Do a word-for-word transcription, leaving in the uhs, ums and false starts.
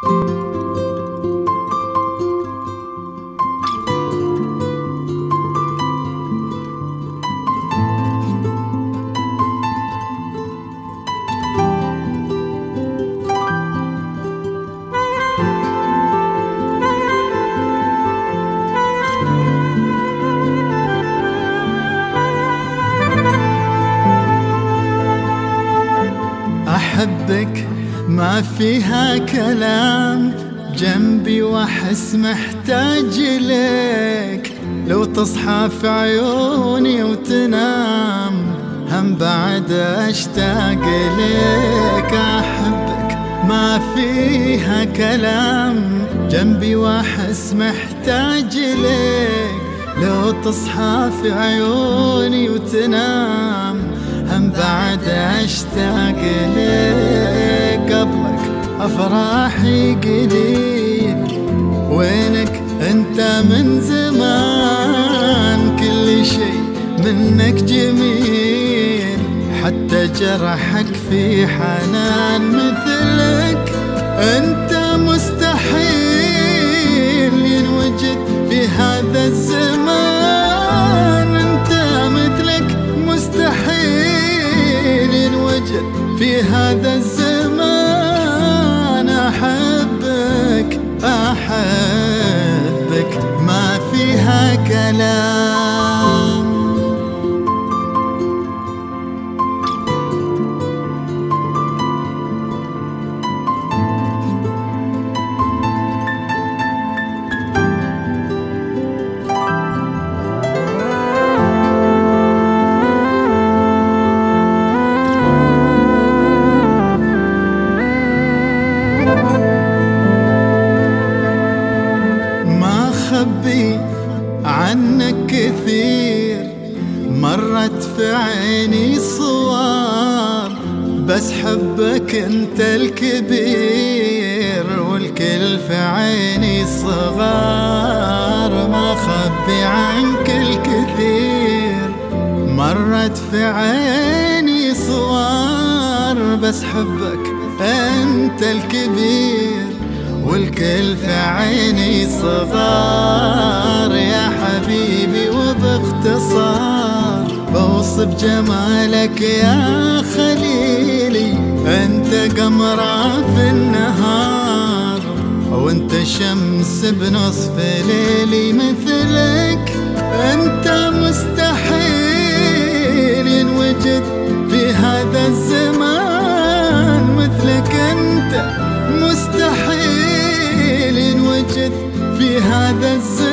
أحبك ما فيها كلام، جنبي وأحس محتاج لك. لو تصحى في عيوني وتنام هم بعد أشتاق لك. أحبك ما فيها كلام، جنبي وأحس محتاج لك. لو تصحى في عيوني وتنام هم بعد أشتاق لك. قبلك أفراحي قليل، وينك أنت من زمان؟ كل شي منك جميل، حتى جرحك في حنان. مثلك أنت مستحيل ينوجد في هذا الزمان. أنت مثلك مستحيل ينوجد في هذا الزمان. أحبك أحبك ما فيها كلام. أخبي عنك كثير، مرت في عيني صور، بس حبك انت الكبير والكل في عيني صغار. ما أخبي عنك الكثير، مرت في عيني صور، بس حبك انت الكبير والكل في عيني صغار. يا حبيبي وباختصار بوصف جمالك يا خليلي، انت قمرة في النهار وانت شمس بنصف ليلي. مثلك انت مستحيل ينوجد في هذا الزمان. مثلك انت مستحيل ينوجد في هذا الزمان.